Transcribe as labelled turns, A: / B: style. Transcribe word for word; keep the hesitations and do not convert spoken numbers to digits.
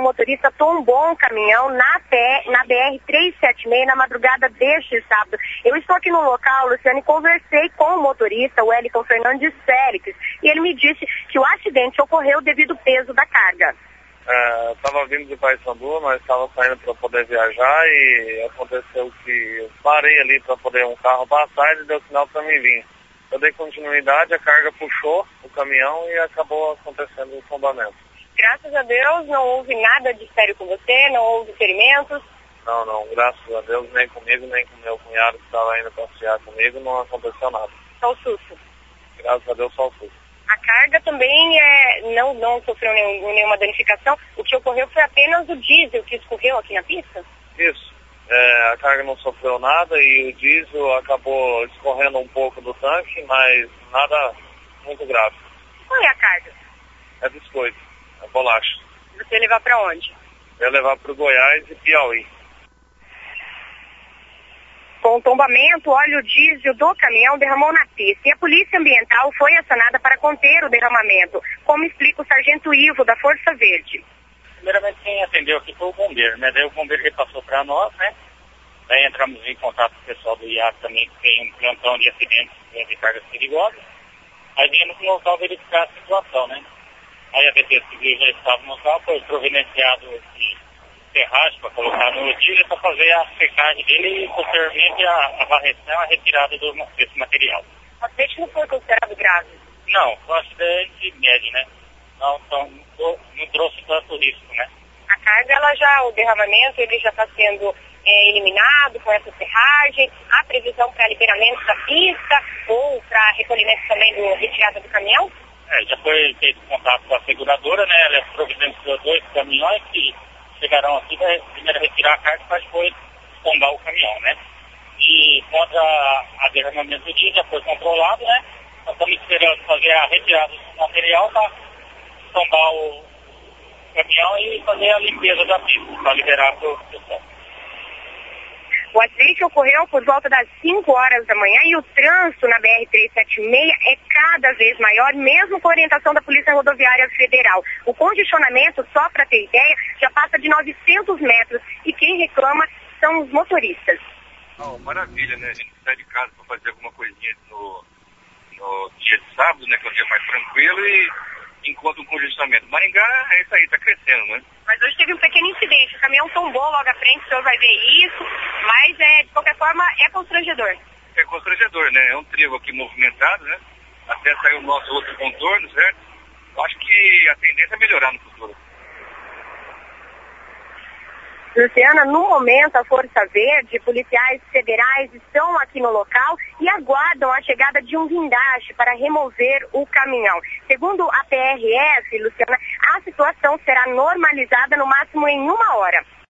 A: motorista tombou um caminhão na, na B R trezentos e setenta e seis na madrugada deste sábado. Eu estou aqui no local, Luciano, e conversei com o motorista, o Wellington Fernandes Félix, e ele me disse que o acidente ocorreu devido ao peso da carga.
B: É, estava vindo de Paysandu, mas estava saindo para poder viajar e aconteceu que eu parei ali para poder um carro passar e deu sinal para mim vir. Eu dei continuidade, a carga puxou o caminhão e acabou acontecendo o tombamento.
A: Graças a Deus não houve nada de sério com você, não houve ferimentos?
B: Não, não, graças a Deus, nem comigo, nem com meu cunhado que estava indo passear comigo, não aconteceu nada.
A: Só o susto?
B: Graças a Deus, só o susto.
A: A carga também é, não, não sofreu nenhum, nenhuma danificação. O que ocorreu foi apenas o diesel que escorreu aqui na pista?
B: Isso. É, a carga não sofreu nada e o diesel acabou escorrendo um pouco do tanque, mas nada muito grave.
A: Qual é a carga?
B: É biscoito, é bolacha.
A: Você ia levar para onde?
B: Eu ia levar para o Goiás e Piauí.
A: Com o tombamento, o óleo diesel do caminhão derramou na pista e a Polícia Ambiental foi acionada para conter o derramamento, como explica o Sargento Ivo, da Força Verde.
C: Primeiramente, quem atendeu aqui foi o bombeiro, né? Daí o bombeiro repassou para nós, né? Daí entramos em contato com o pessoal do I A C também, que tem um plantão de acidentes de cargas perigosas. Aí viemos no local verificar a situação, né? Aí a Defesa Civil já estava no local, foi providenciado esse serragem para colocar no diesel para fazer a secagem dele e posteriormente a, a varreção, a retirada do, desse material.
A: O acidente não foi considerado grave?
C: Não, foi um acidente médio, né? Não, então, não trouxe tanto risco, né?
A: A carga, ela já, o derramamento, ele já está sendo é, eliminado com essa serragem. Há previsão para liberamento da pista ou para recolhimento também do retirada do caminhão?
C: É, já foi feito contato com a seguradora, né? Ela providenciou dois caminhões que chegarão aqui para primeiro retirar a carga para depois tombar o caminhão, né? E contra a derramamento do diesel já foi controlado, né? Nós estamos esperando fazer a retirada do material para tombar o caminhão e fazer a limpeza da pista para liberar para o pessoal.
A: O acidente ocorreu por volta das cinco horas da manhã e o trânsito na B R trezentos e setenta e seis é cada vez maior, mesmo com a orientação da Polícia Rodoviária Federal. O congestionamento, só para ter ideia, já passa de novecentos metros e quem reclama são os motoristas.
B: Oh, maravilha, né? A gente sai de casa para fazer alguma coisinha no, no dia de sábado, né? Que é um dia mais tranquilo e encontra um congestionamento. Maringá é isso aí, tá crescendo, né?
A: Mas hoje teve um pequeno incidente, o caminhão tombou logo à frente, o senhor vai ver isso, mas é, de qualquer forma é constrangedor.
B: É constrangedor, né? É um trevo aqui movimentado, né? Até sair o nosso outro contorno, certo? Eu acho que a tendência é melhorar no futuro.
A: Luciana, no momento a Força Verde, policiais federais estão aqui no local e aguardam a chegada de um guindaste para remover o caminhão. Segundo a P R F, Luciana, a situação será normalizada no máximo em uma hora.